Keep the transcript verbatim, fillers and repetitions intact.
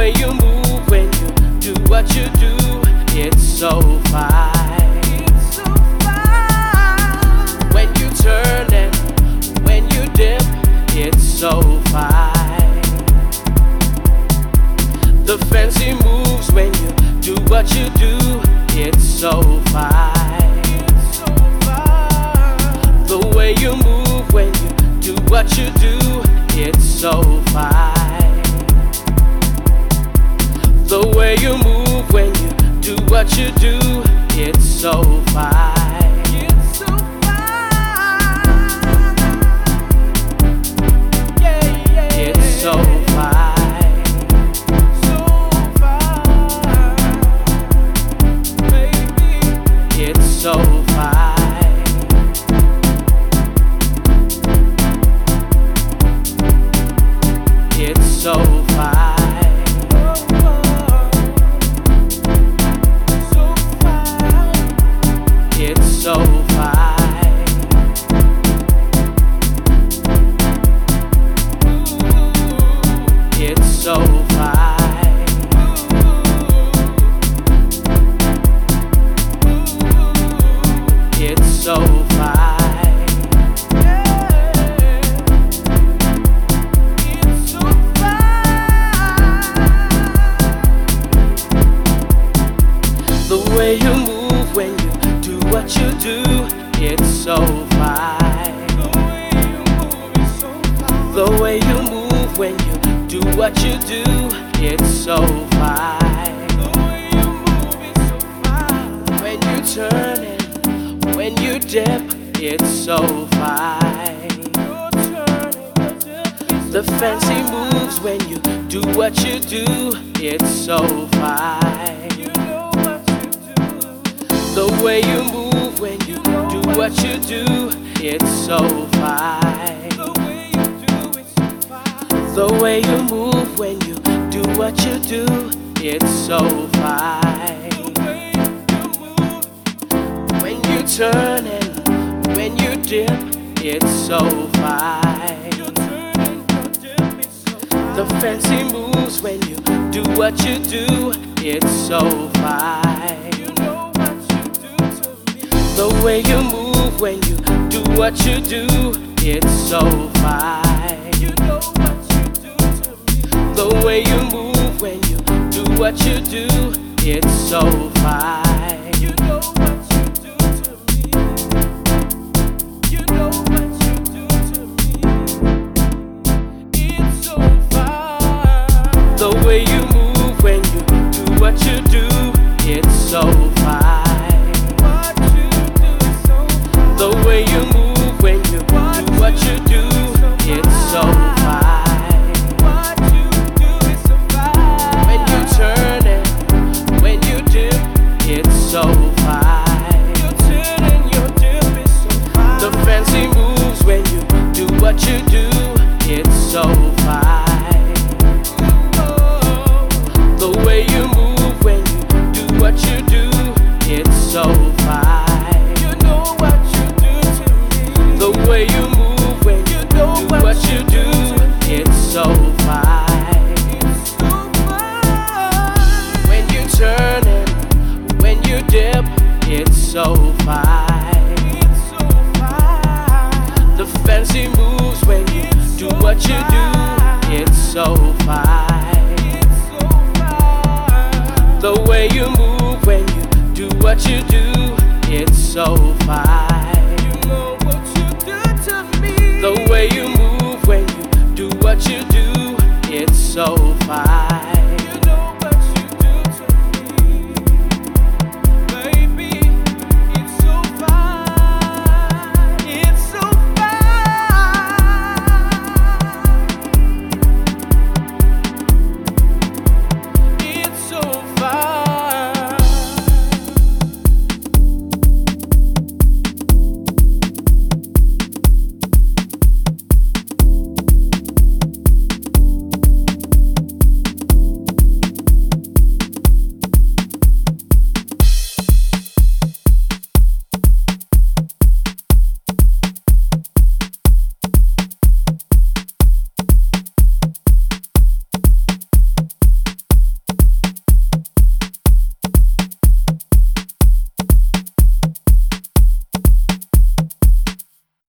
way you move when you do what you do, it's so fine. It's so fine. When you turn and when you dip, it's so fine. The fancy moves when you do what you do, it's so fine. It's so fine. The way you move when you do what you do, it's so fine. The way you move when you do what you do, it's so fine. It's so fine. Yeah, yeah. It's so fine. So fine. Baby. It's so fine. It's so fine. It's so fine. It's so fine. It's so fine. It's so fine. The way you move when you do what you do, it's so fine. The way you move when you do what you do, it's so fine. When you turn and when you dip, it's so fine. The fancy moves when you do what you do, it's so fine. The way you move when you do what you do, it's so fine. The way you move when you do what you do, it's so fine. When you turn and when you dip, it's so fine. The fancy moves when you do what you do, it's so fine. The way you move when you do what you do, it's so fine. You know what you do to me. The way you move when you do what you do, it's so fine. You know what you do to me. You know what you do to me. It's so fine. The way you move when you do what you do, it's so fine. The way you move when you do what you do, it's so fine. When you turn and when you dip, it's so fine. The fancy moves when you do what you do, it's so fine. The way you move when you do what you do, it's so fine. The way you move when you do what you do, it's so fine. When you turn and when you dip, it's so fine. The fancy moves when you do what you do, it's so fine. The way you move when you do what you do, it's so fine. The way you move